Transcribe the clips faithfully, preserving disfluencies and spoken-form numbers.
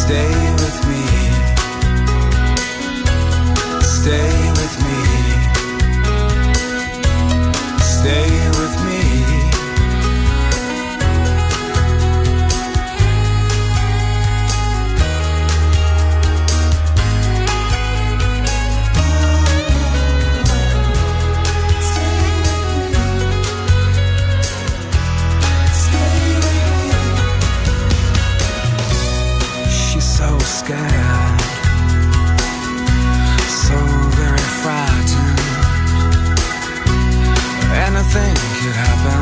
Stay with me. Stay with me. Stay with me. Scared, so very frightened. Anything could happen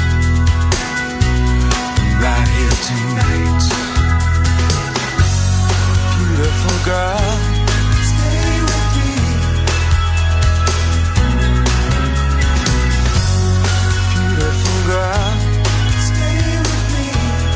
right here tonight. Beautiful girl, stay with me. Beautiful girl, stay with me.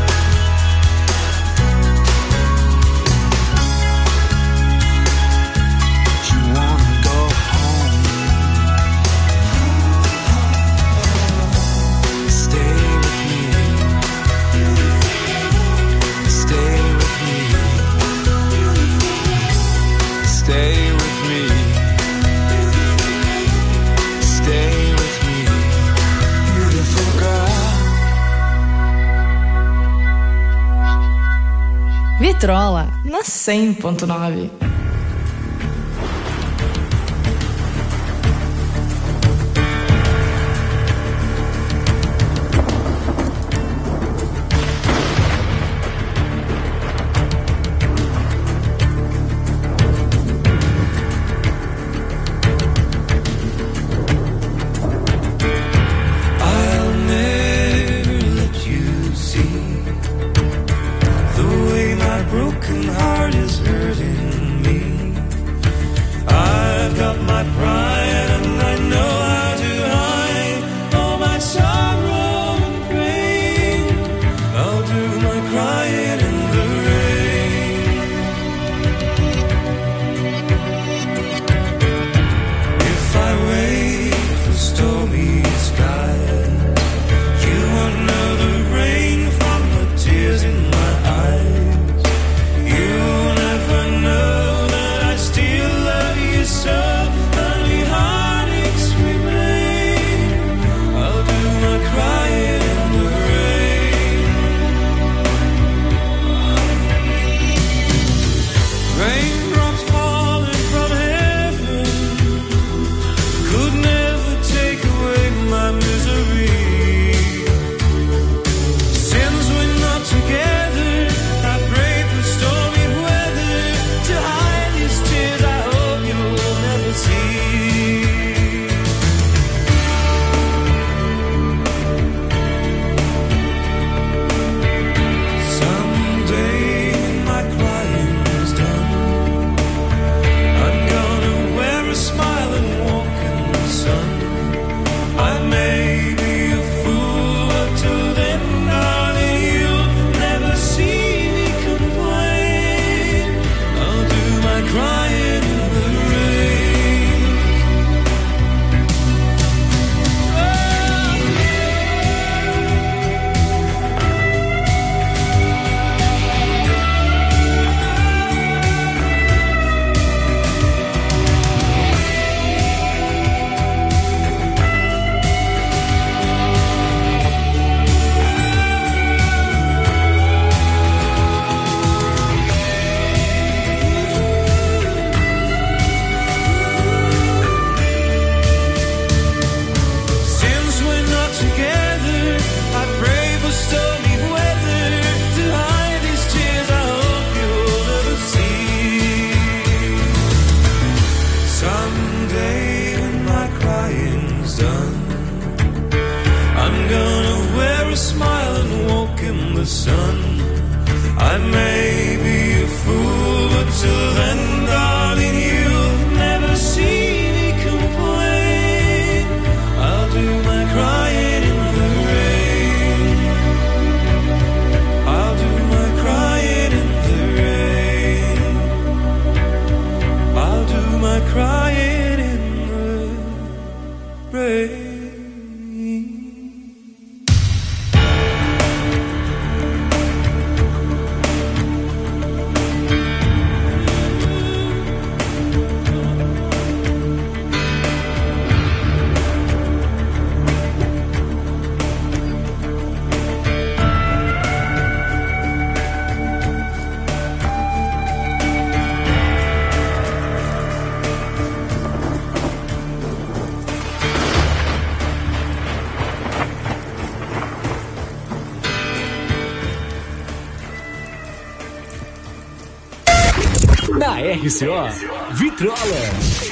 Stay with me. Stay with me, beautiful girl. Vitrola na cem ponto nove. Still love you so. Na R C O, Vitrola.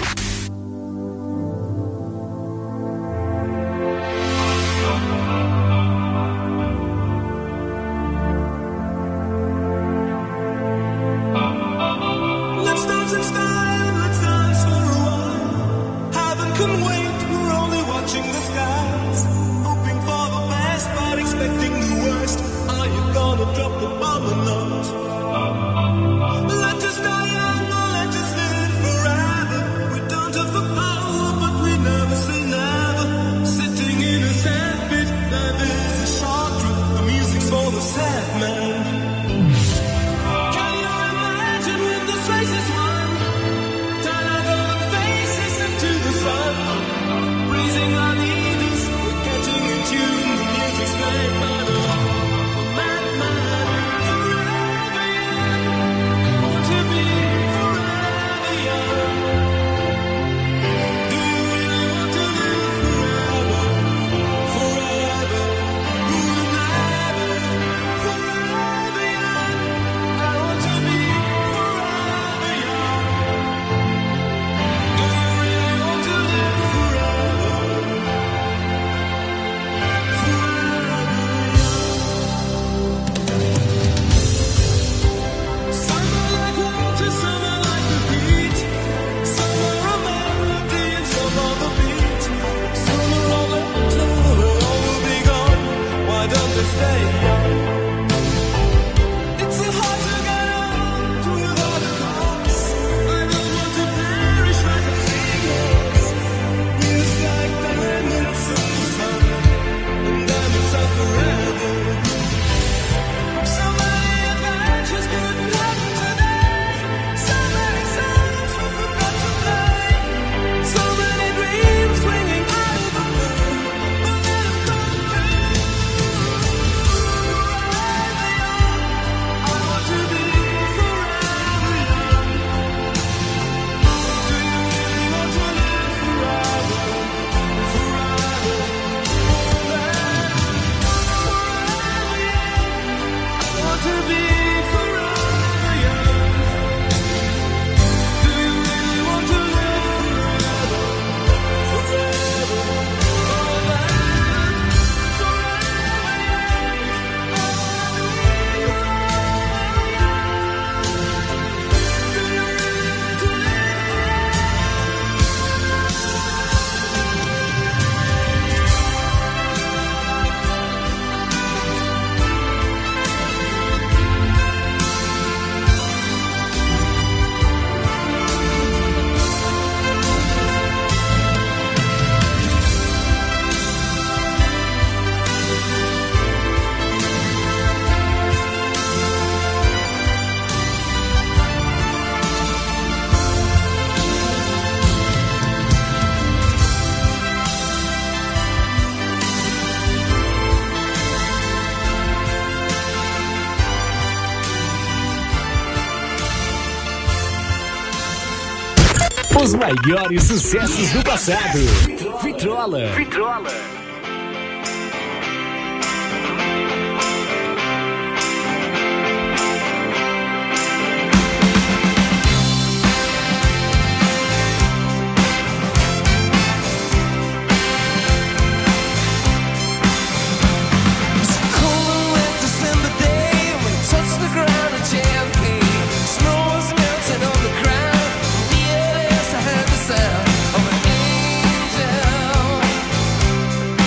Os maiores sucessos do passado. Vitrola. Vitrola. Sound of an angel.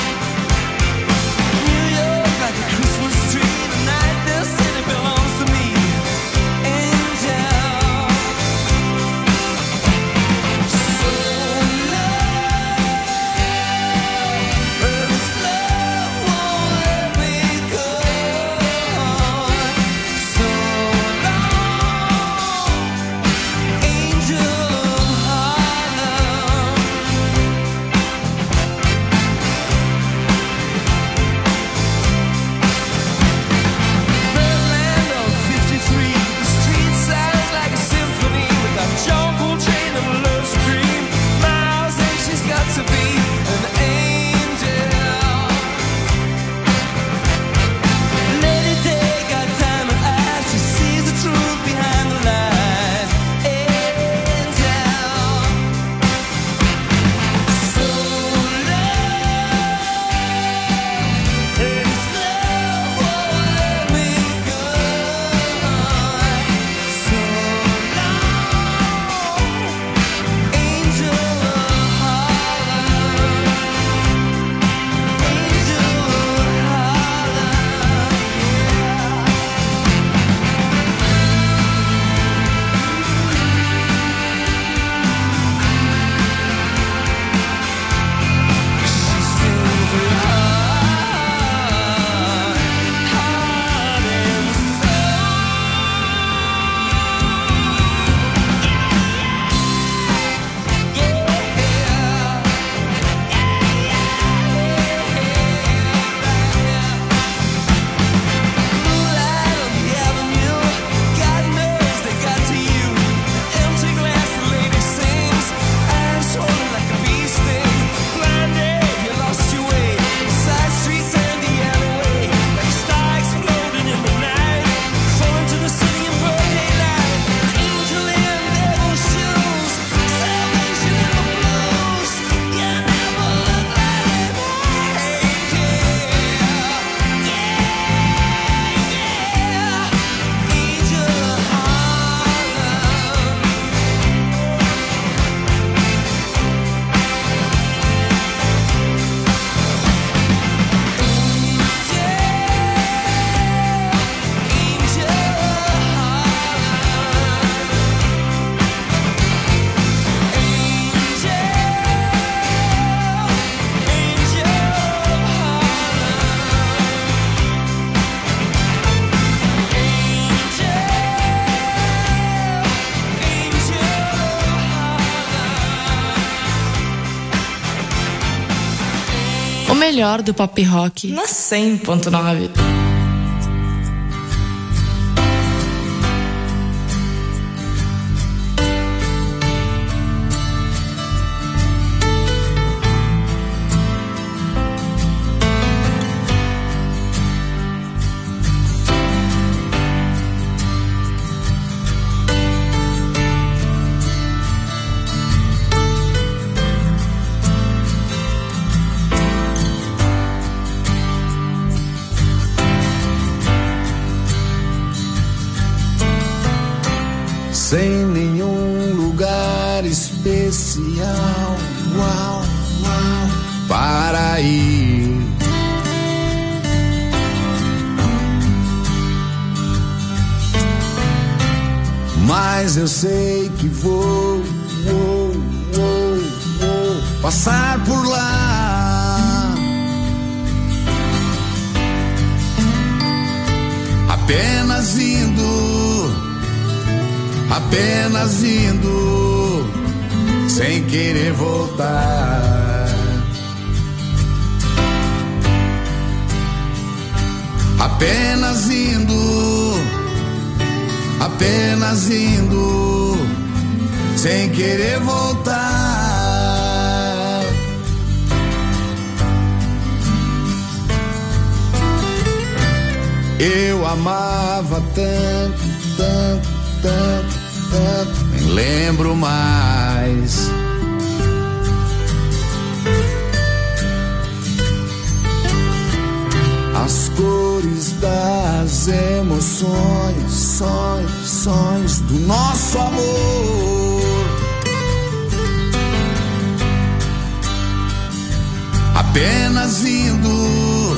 melhor do pop rock na cem ponto nove. Sem nenhum lugar especial, uau, uau, para ir. Mas eu sei que vou, vou, vou, vou passar por lá. Apenas indo, apenas indo, sem querer voltar. Apenas indo, apenas indo, sem querer voltar. Eu amava tanto, tanto, tanto, tanto, nem lembro mais. As cores das emoções, sonhos, sonhos do nosso amor. Apenas indo,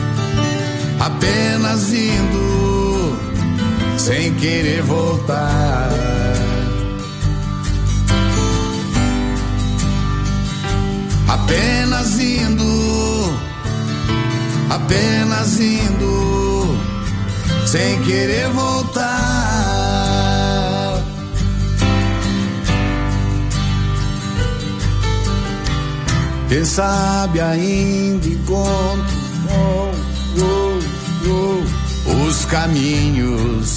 apenas indo, sem querer voltar. Apenas indo, apenas indo, sem querer voltar. Quem sabe ainda encontro oh, oh, oh, os caminhos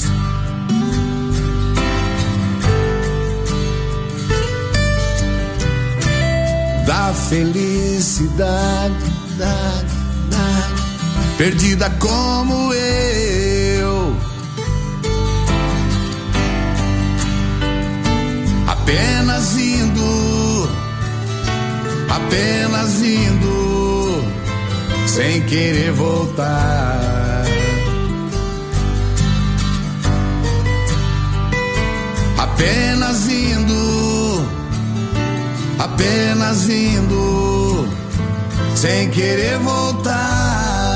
da felicidade, da, da, perdida como eu. Apenas indo, apenas indo, sem querer voltar. Apenas indo, apenas indo, sem querer voltar.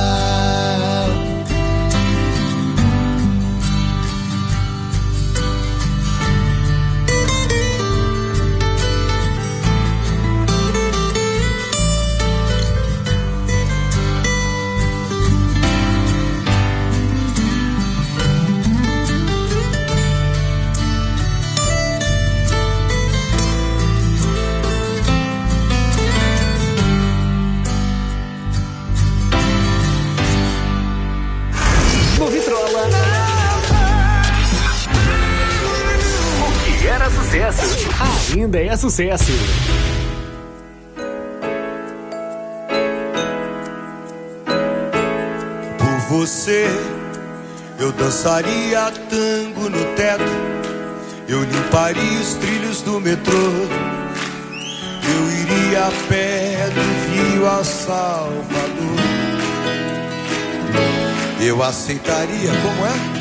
Ainda é sucesso. Por você eu dançaria tango no teto, eu limparia os trilhos do metrô, eu iria a pé do Rio a Salvador, eu aceitaria, como é?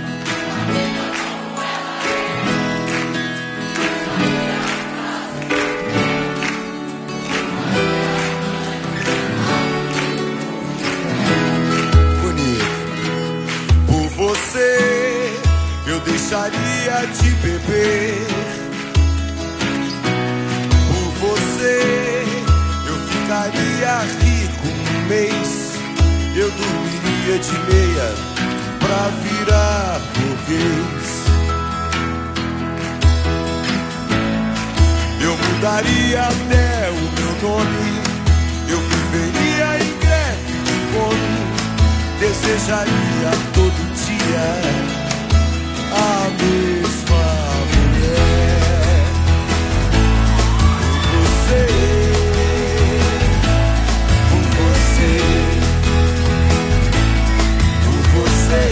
Eu deixaria de beber. Por você eu ficaria rico um mês. Eu dormiria de meia pra virar burguês. Eu mudaria até o meu nome. Eu viveria em guerra desejaria todo dia a mesma mulher. Por você, por você, por você,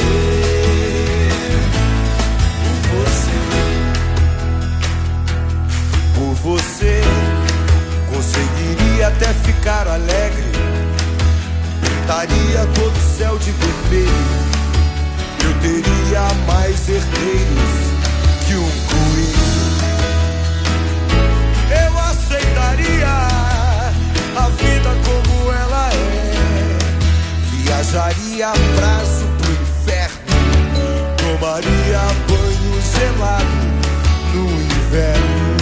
por você, por você, conseguiria até ficar alegre. Pintaria todo o céu de vermelho. Eu teria mais herdeiros que um coelho. Eu aceitaria a vida como ela é. Viajaria a prazo pro inferno. Tomaria banho gelado no inverno.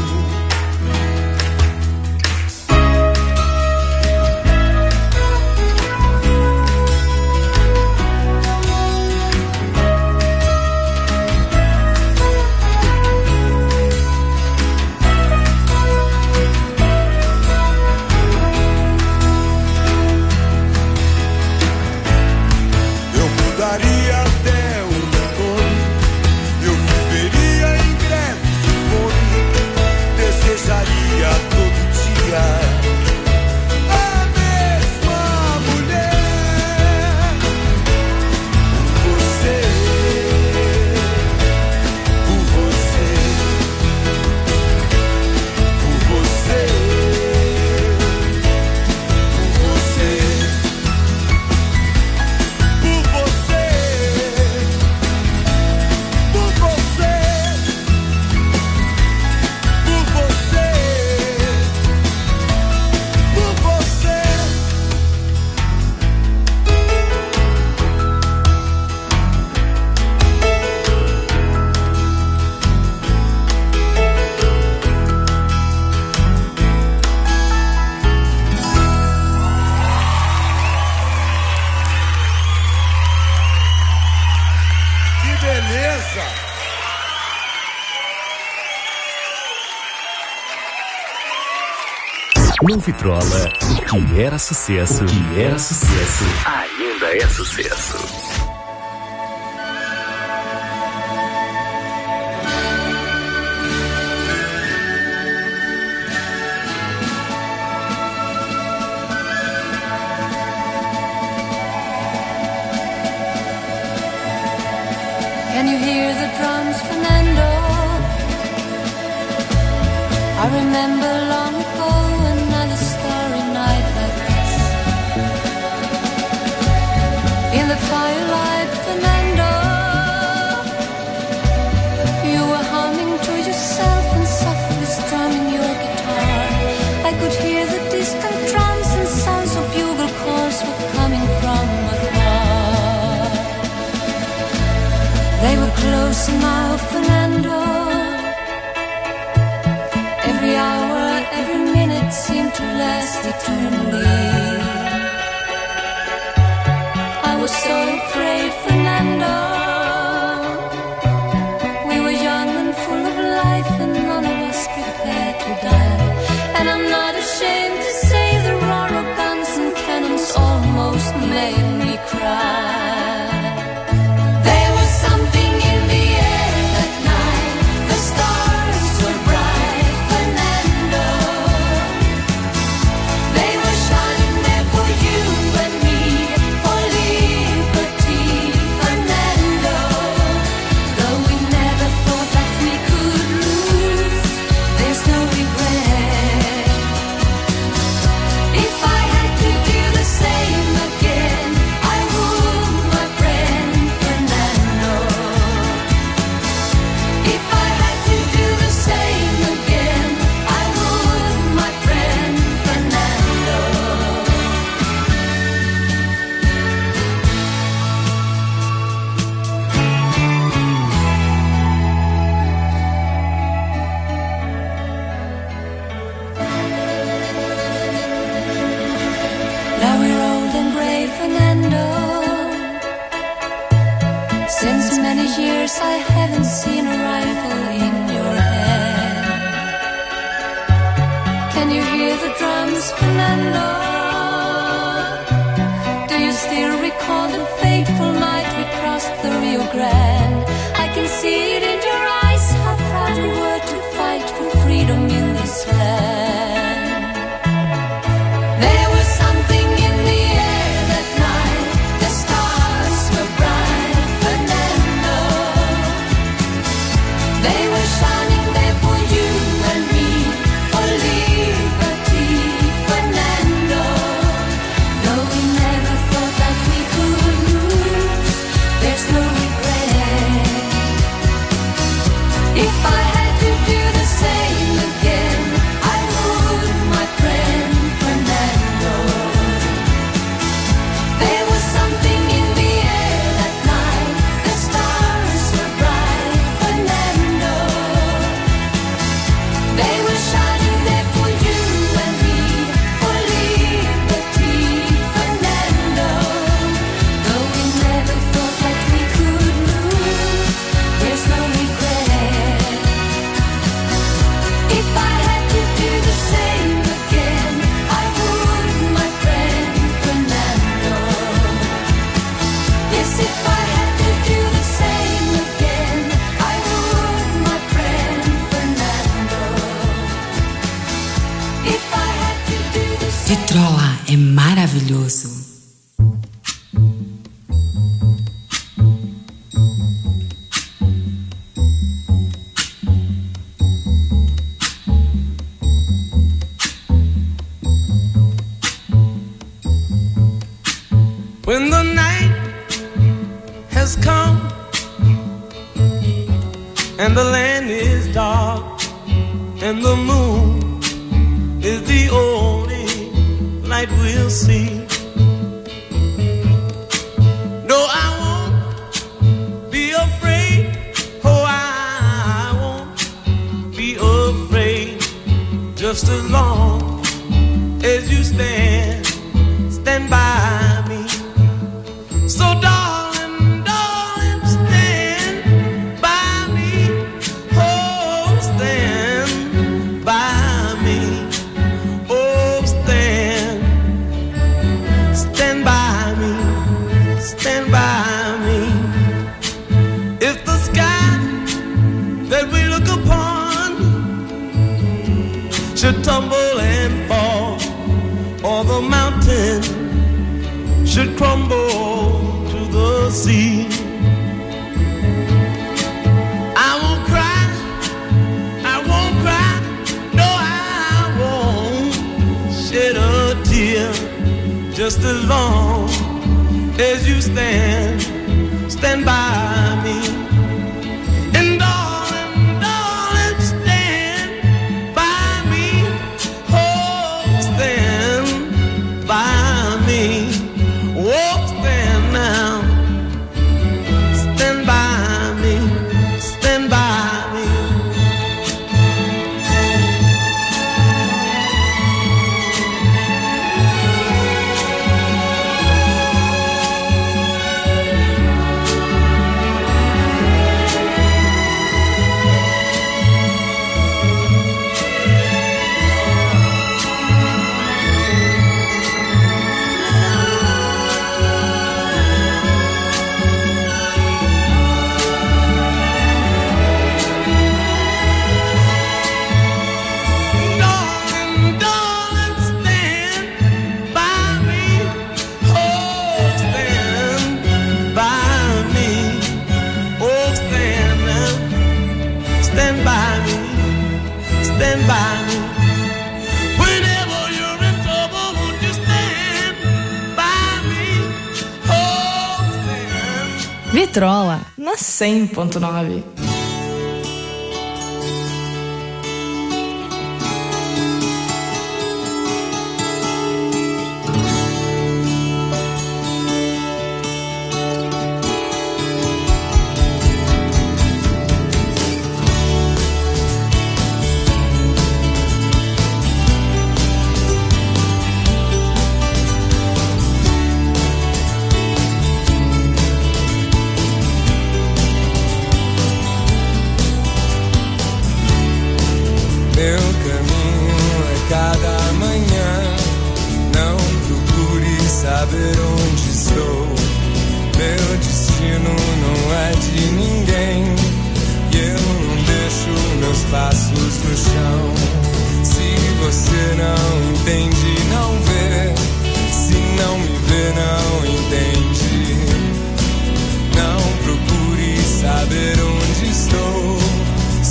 Não vitrola, o que era sucesso, o que era sucesso, ainda é sucesso. Can you hear the drums, Fernando? I remember long ago another starry night like this. In the firelight, Fernando, you were humming to yourself and softly strumming your guitar. I could hear the distant drums and sounds of bugle calls were coming from afar. They were close now, Fernando. Every hour, every minute seemed to last eternally. I was so afraid, Fernando. We were young and full of life, and none of us prepared to die. And I'm not ashamed to say the roar of guns and cannons almost made me cry. There was something in the air that night. The stars were bright, Fernando. They were shining there for you and me, for liberty, Fernando. Though we never thought that we could lose, there's no regret. If I had to do the same again, I would, my friend Fernando. If I had to do the same again, I would, my friend Fernando. Now we're old and gray, Fernando. Since many years I haven't seen a rifle in your hand. Can you hear the drums, Fernando? Do you still recall the They were shining there for you and me, for liberty, Fernando. Though we never thought that we could lose, there's no regret. If I had to do the same again, I would, my friend Fernando. There was something in the air that night, the stars were bright, Fernando. They were shining there for you and me, for liberty, Fernando. Though we never thought that we could lose, there's no regret. If I had to do the same again, I would, my friend Fernando. Yes, if I had to do the same again, I would, my friend Fernando. If I had to do the same. Vitrola é maravilhoso. When the night has come and the land is dark and the moon is the only light we'll see. No, I won't be afraid. Oh, I won't be afraid. Just as long as you stand, stand by me. So darling, darling, stand by me. Oh, stand by me. Oh, stand, stand by me, stand by me. If the sky that we look upon should tumble and fall, or the mountain should crumble to the sea, I won't cry, I won't cry, no, I won't shed a tear. Just as long as you stand, stand by me. And darling, darling, stand by me. Oh, stand by me. Oh, stand now. Stand by me. Stand by me. Darling, darling, stand by me. Oh, stand by me. Oh, stand now. Stand by me. Stand by me. Whenever you're in trouble, won't you stand by me? Oh, stand. Vitrola na cem ponto nove. Meu caminho é cada manhã. Não procure saber onde estou. Meu destino não é de ninguém. E eu não deixo meus passos no chão. Se você não entende, não vê. Se não me vê, não entende. Não procure saber onde estou.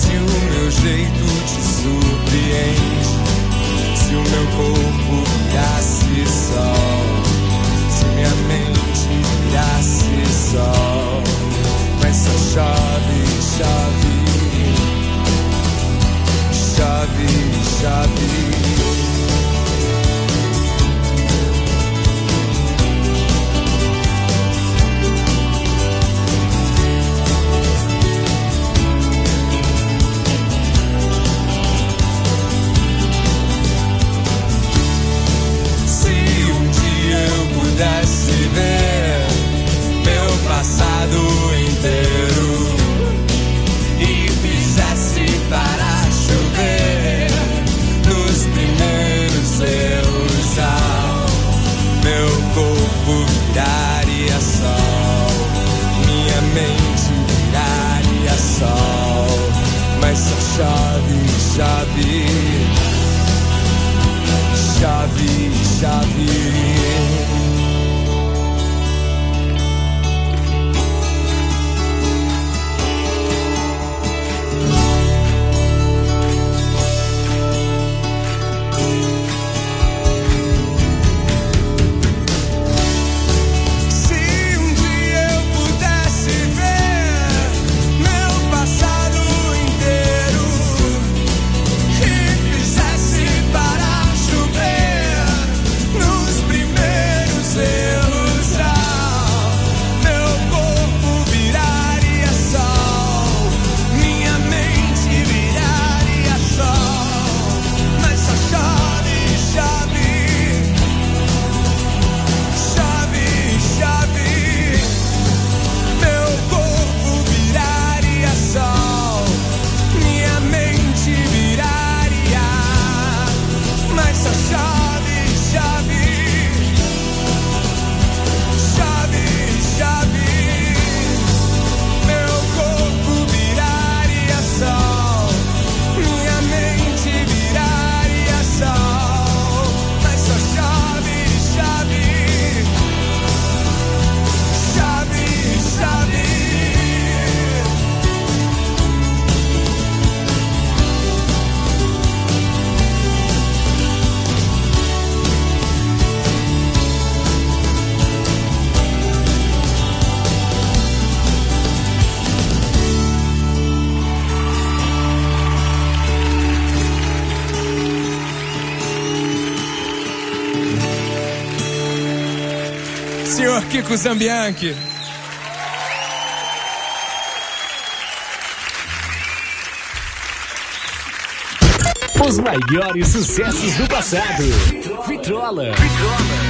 chave, chave, chave. Senhor Kiko Zambianchi. Os maiores sucessos do passado. Vitrola. Vitrola.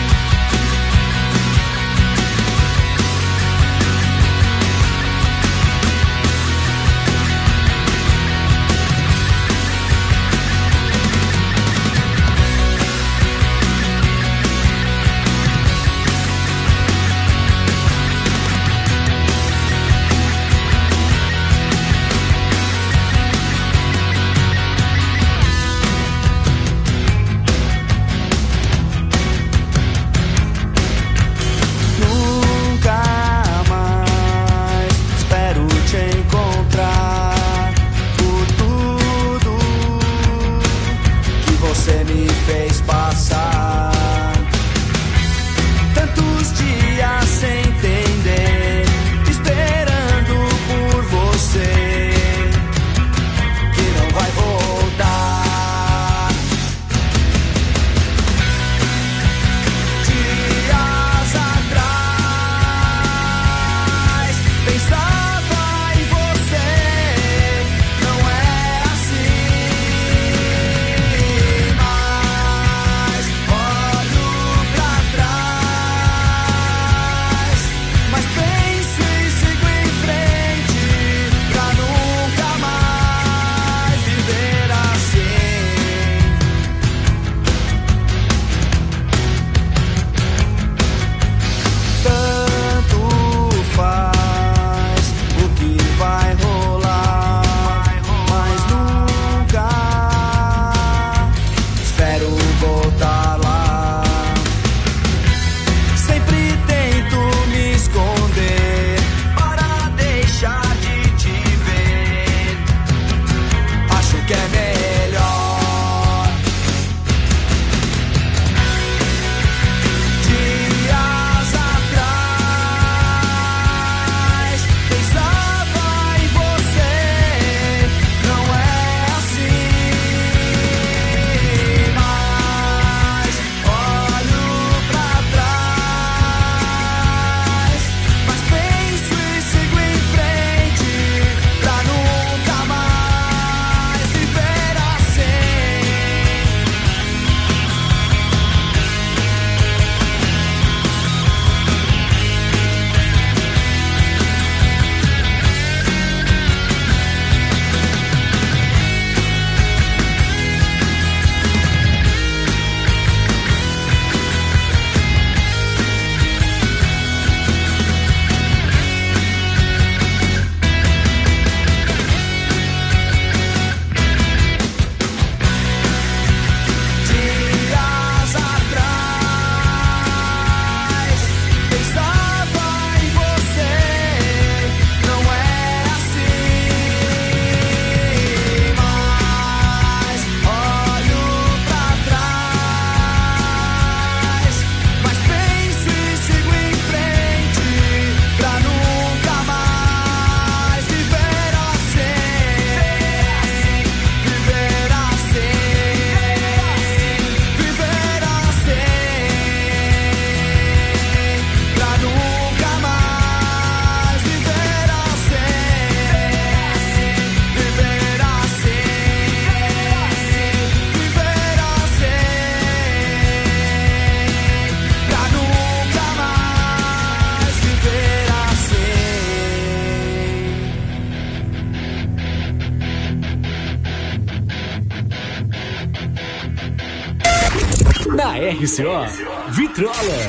Na R C O, Vitrola.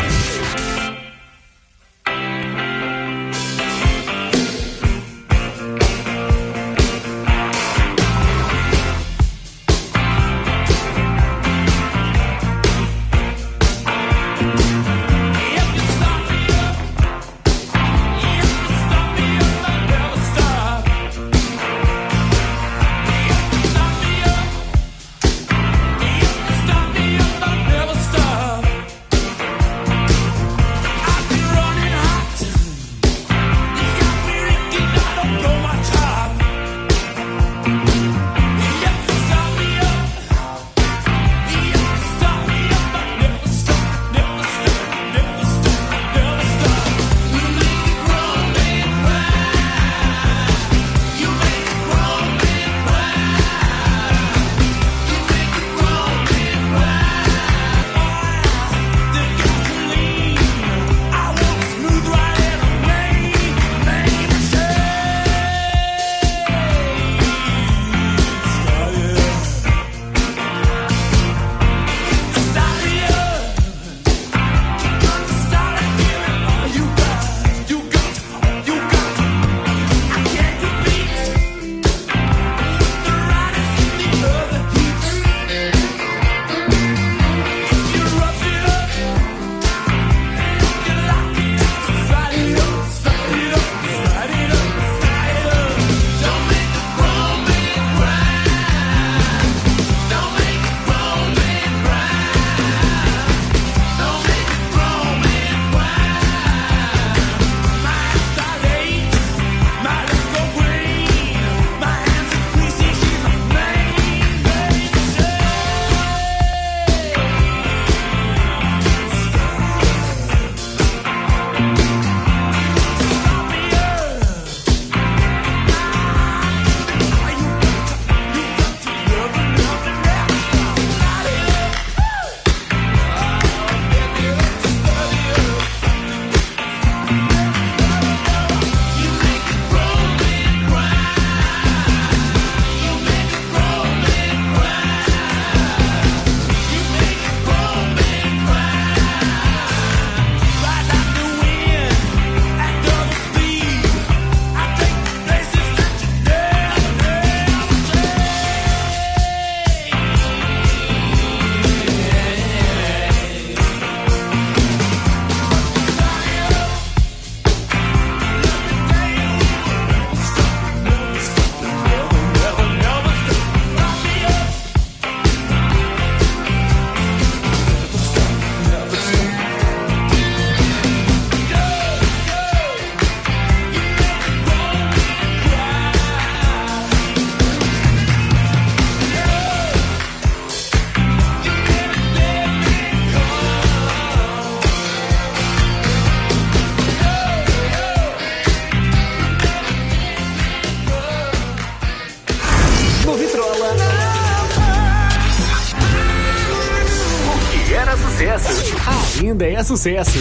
Ainda é sucesso.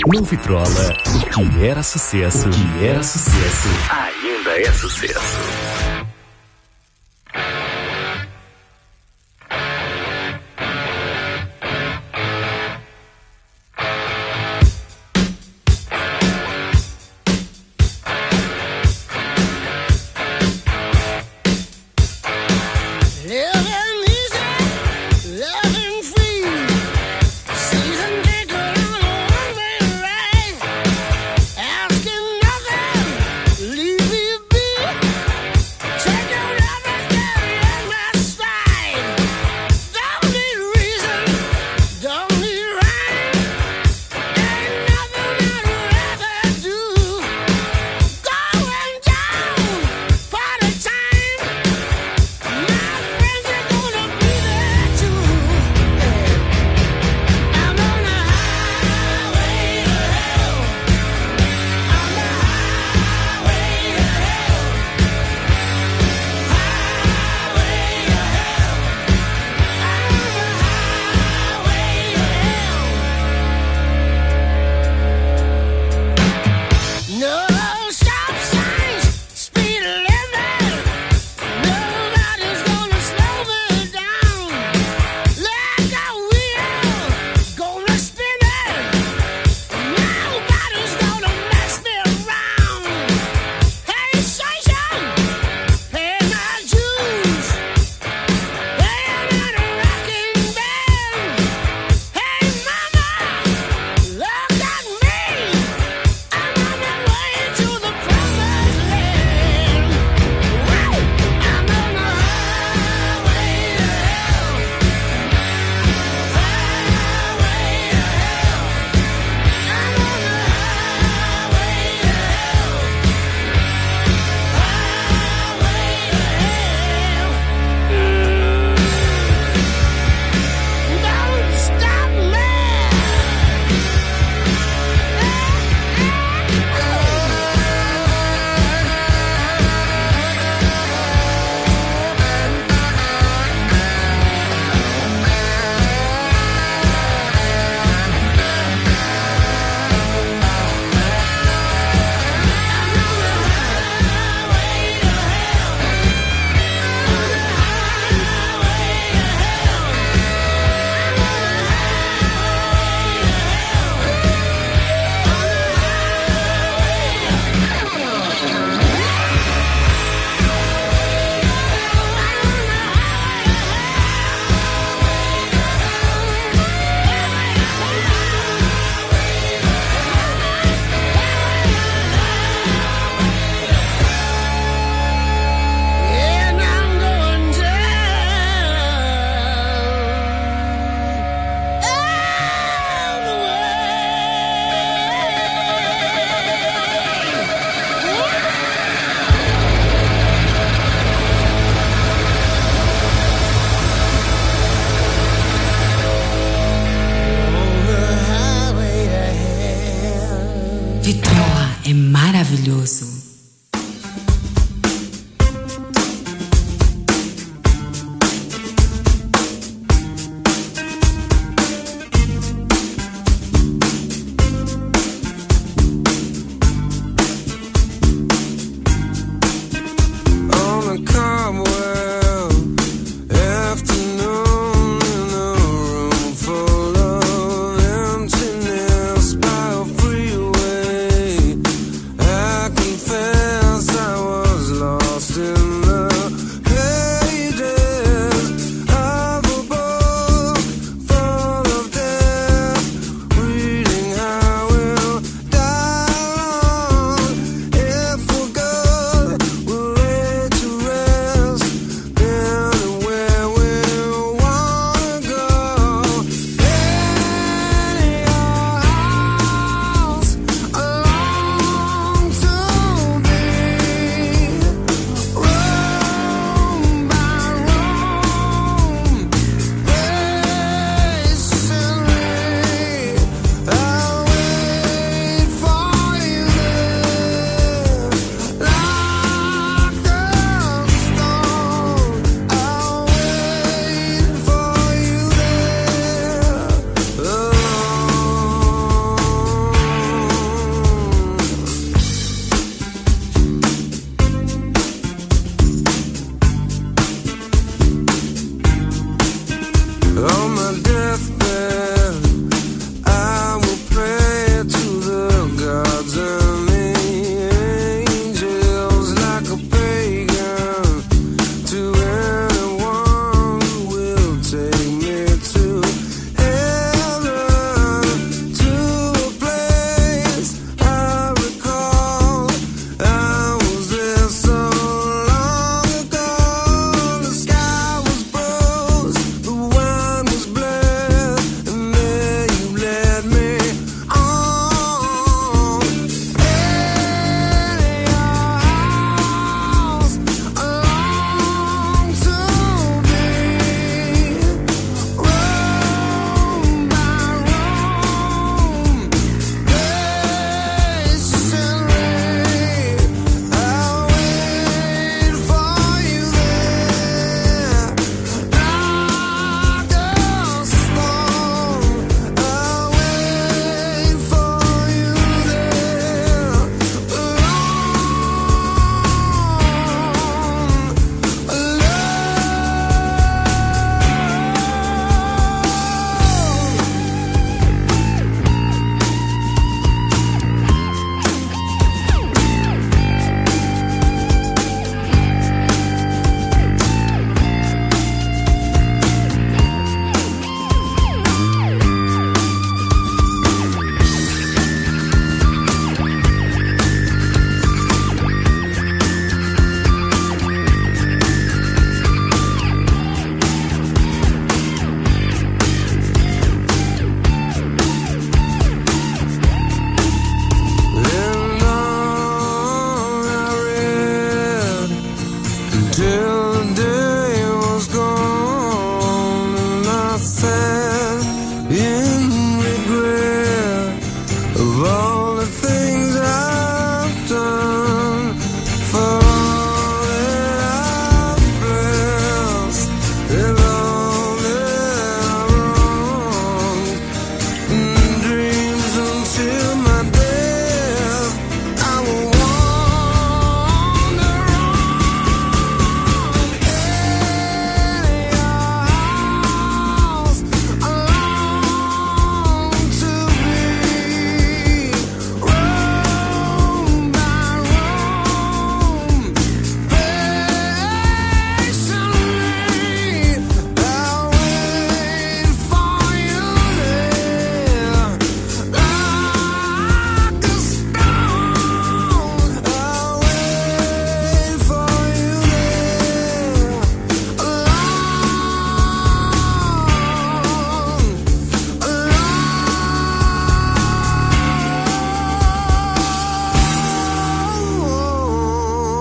Não vitrola. O que era sucesso, o que era sucesso, ainda é sucesso. Vitrola é maravilhoso. Confess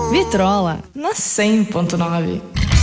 Vitrola, na cem ponto nove.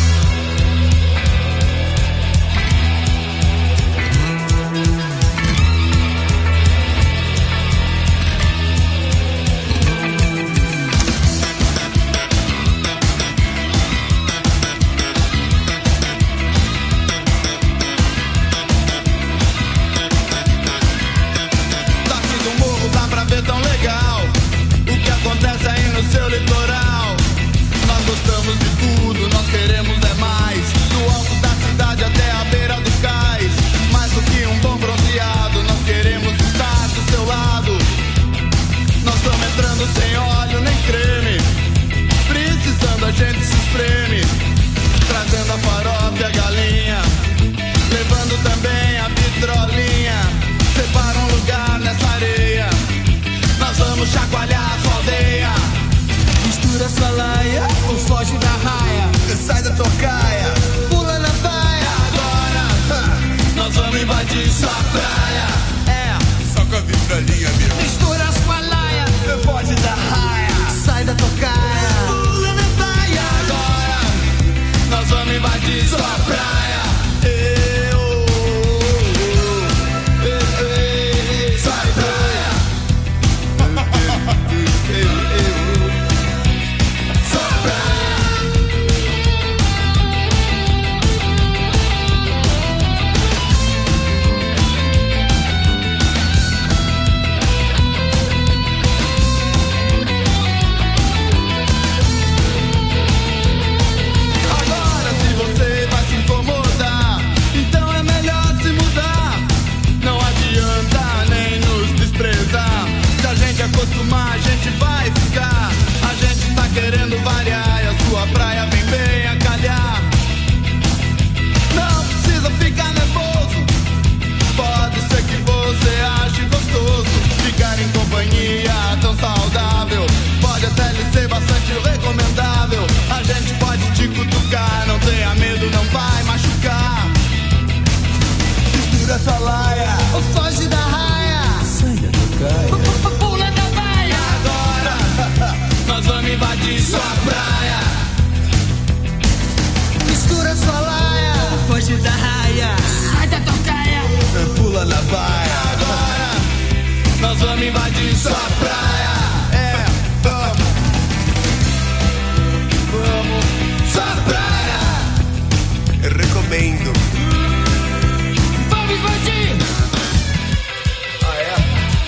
Seu litoral, nós gostamos de tudo, nós queremos é mais. Do alto da cidade até a beira do cais. Mais do que um bom bronzeado, nós queremos estar do seu lado. Nós estamos entrando sem óleo nem creme. Precisando a gente se espreme. Trazendo a farofa e a galinha. Levando também a vitrolinha. Separa um lugar nessa areia. Nós vamos chacoalhar a sua aldeia. Mistura sua laia, ou foge da raia. Sai da tocaia, pula na baia. Agora, ha, nós vamos invadir sua praia. É, só com a vitrolinha, meu. Mistura sua laia, foge da raia. Sai da tocaia, pula na baia. Agora, nós vamos invadir sua praia. Eu, eu, eu, eu, sai praia. Eu, eu, eu. Acostumar, a gente vai ficar. A gente tá querendo variar e a sua praia vem bem a calhar. Não precisa ficar nervoso. Pode ser que você ache gostoso ficar em companhia tão saudável. Pode até lhe ser bastante recomendável. A gente pode te cutucar, não tenha medo, não vai machucar. Mistura sua laia, ou foge da raia. Sai da tocaia. Pula da baia. Agora, nós vamos invadir sua praia. Mistura sua laia, ou foge da raia. Sai da tocaia. Pula na baia. Agora, nós vamos invadir sua praia. É, vamos. Vamos. Sua praia. Eu recomendo. Vamos invadir. Ah, é?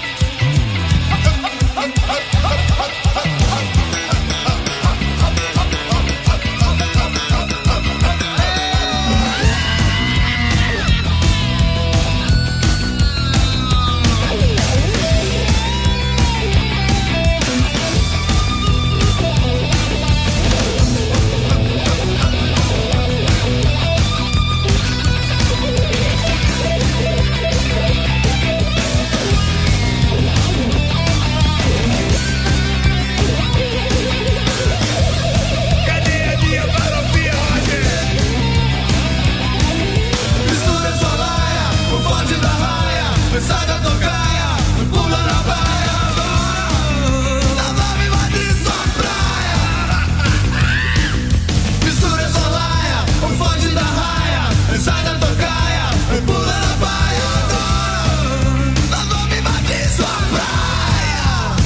Sai da tocaia, pula na baia. Nós vamos invadir sua praia. Mistura sua laia, ou foge da raia. Sai da tocaia, pula na baia. Nós vamos invadir sua praia.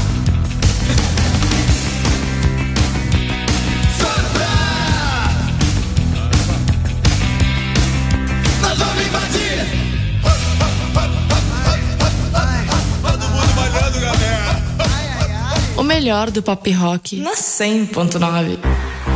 Sua praia. Nós vamos invadir. O melhor do pop rock na cem ponto nove.